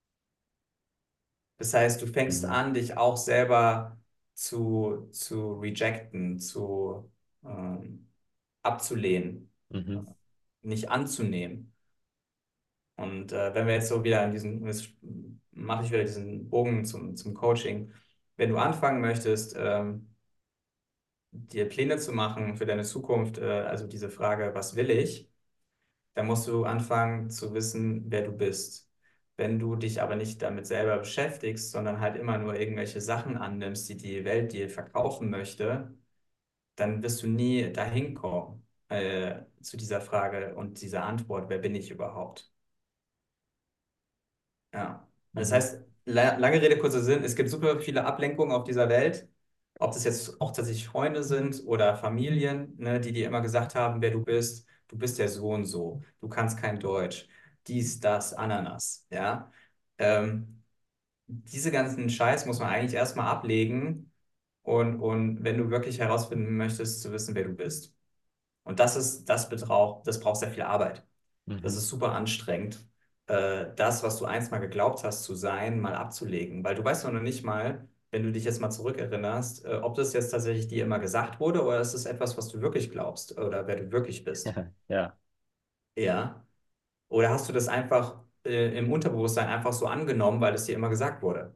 Das heißt, du fängst Mhm. an, dich auch selber zu, zu rejecten, zu ähm, abzulehnen, Mhm. nicht anzunehmen. Und äh, wenn wir jetzt so wieder in diesen, jetzt mache ich wieder diesen Bogen zum, zum Coaching. Wenn du anfangen möchtest, ähm, dir Pläne zu machen für deine Zukunft, äh, also diese Frage, was will ich? Da musst du anfangen zu wissen, wer du bist. Wenn du dich aber nicht damit selber beschäftigst, sondern halt immer nur irgendwelche Sachen annimmst, die die Welt dir verkaufen möchte, dann wirst du nie dahin kommen, äh, zu dieser Frage und dieser Antwort, wer bin ich überhaupt? Ja. Das Mhm. heißt, la lange Rede, kurzer Sinn, es gibt super viele Ablenkungen auf dieser Welt, ob das jetzt auch tatsächlich Freunde sind oder Familien, ne, die dir immer gesagt haben, wer du bist. Du bist ja so und so, du kannst kein Deutsch, dies, das, Ananas, ja. Ähm, diese ganzen Scheiß muss man eigentlich erstmal ablegen und, und wenn du wirklich herausfinden möchtest, zu wissen, wer du bist. Und das ist, das betraucht, das braucht sehr viel Arbeit. Das Mhm. ist super anstrengend, äh, das, was du einst mal geglaubt hast zu sein, mal abzulegen. Weil du weißt doch noch nicht mal, wenn du dich jetzt mal zurückerinnerst, äh, ob das jetzt tatsächlich dir immer gesagt wurde oder ist es etwas, was du wirklich glaubst oder wer du wirklich bist. Ja, Ja. Oder hast du das einfach äh, im Unterbewusstsein einfach so angenommen, weil es dir immer gesagt wurde?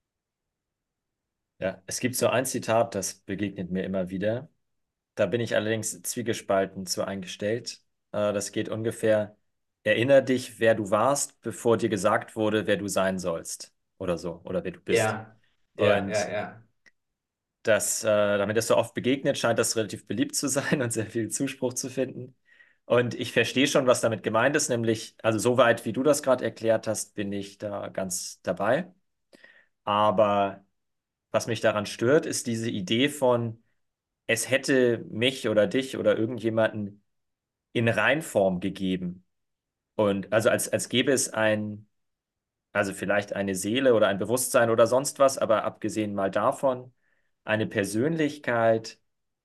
ja. Es gibt so ein Zitat, das begegnet mir immer wieder. Da bin ich allerdings zwiegespalten zu eingestellt. Äh, das geht ungefähr: Erinner dich, wer du warst, bevor dir gesagt wurde, wer du sein sollst. Oder so, oder wer du bist. Ja, ja, ja, Und ja. das, äh, damit das so oft begegnet, scheint das relativ beliebt zu sein und sehr viel Zuspruch zu finden. Und ich verstehe schon, was damit gemeint ist, nämlich, also soweit, wie du das gerade erklärt hast, bin ich da ganz dabei. Aber was mich daran stört, ist diese Idee von, es hätte mich oder dich oder irgendjemanden in Reinform gegeben. Und also als, als gäbe es ein, also vielleicht eine Seele oder ein Bewusstsein oder sonst was, aber abgesehen mal davon, eine Persönlichkeit,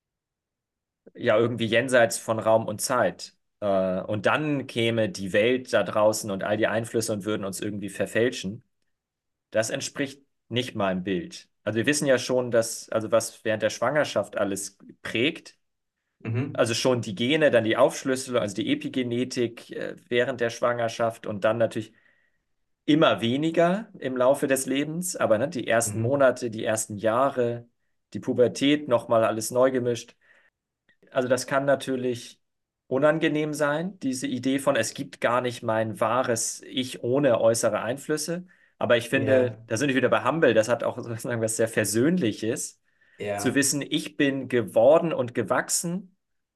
ja irgendwie jenseits von Raum und Zeit. Äh, und dann käme die Welt da draußen und all die Einflüsse und würden uns irgendwie verfälschen. Das entspricht nicht meinem Bild. Also wir wissen ja schon, dass, also was während der Schwangerschaft alles prägt, Mhm, also schon die Gene, dann die Aufschlüsselung, also die Epigenetik äh, während der Schwangerschaft und dann natürlich immer weniger im Laufe des Lebens, aber ne, die ersten mhm, Monate, die ersten Jahre, die Pubertät, nochmal alles neu gemischt. Also das kann natürlich unangenehm sein, diese Idee von, es gibt gar nicht mein wahres Ich ohne äußere Einflüsse. Aber ich finde, ja, da sind wir wieder bei Humble, das hat auch sozusagen was sehr Versöhnliches, zu ja, wissen, ich bin geworden und gewachsen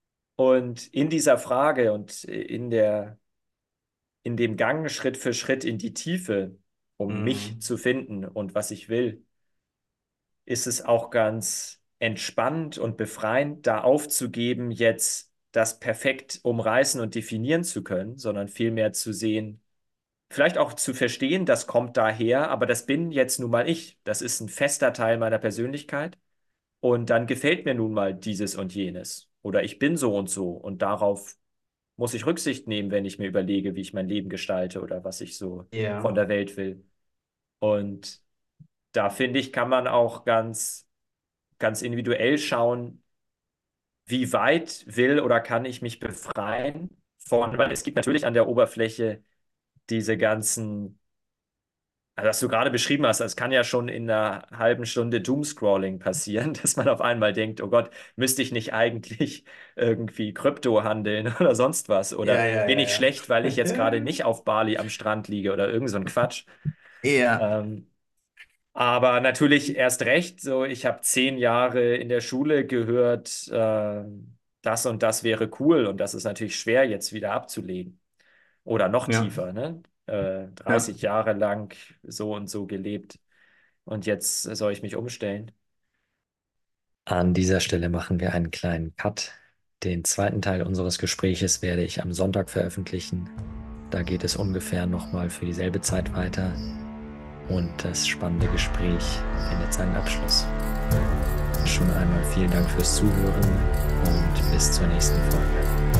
und in dieser Frage und in der, in dem Gang Schritt für Schritt in die Tiefe, um mich mhm, zu finden und was ich will, ist es auch ganz entspannt und befreiend, da aufzugeben, jetzt das perfekt umreißen und definieren zu können, sondern vielmehr zu sehen, vielleicht auch zu verstehen, das kommt daher, aber das bin jetzt nun mal ich. Das ist ein fester Teil meiner Persönlichkeit und dann gefällt mir nun mal dieses und jenes. Oder ich bin so und so und darauf muss ich Rücksicht nehmen, wenn ich mir überlege, wie ich mein Leben gestalte oder was ich so von ja, der Welt will. Und da finde ich, kann man auch ganz ganz individuell schauen, wie weit will oder kann ich mich befreien von, weil es gibt natürlich an der Oberfläche diese ganzen, also was du gerade beschrieben hast, das kann ja schon in einer halben Stunde Doomscrolling passieren, dass man auf einmal denkt, oh Gott, müsste ich nicht eigentlich irgendwie Krypto handeln oder sonst was? ja, Oder ja, bin ja, ich schlecht, weil ich jetzt gerade ja. nicht auf Bali am Strand liege oder irgend so ein Quatsch? Ja, Ähm, Aber natürlich erst recht, so ich habe zehn Jahre in der Schule gehört, äh, das und das wäre cool und das ist natürlich schwer jetzt wieder abzulegen. Oder noch ja, tiefer, ne? Äh, ja. dreißig Jahre lang so und so gelebt und jetzt soll ich mich umstellen. An dieser Stelle machen wir einen kleinen Cut. Den zweiten Teil unseres Gespräches werde ich am Sonntag veröffentlichen. Da geht es ungefähr nochmal für dieselbe Zeit weiter und das spannende Gespräch findet seinen Abschluss. Schon einmal vielen Dank fürs Zuhören und bis zur nächsten Folge.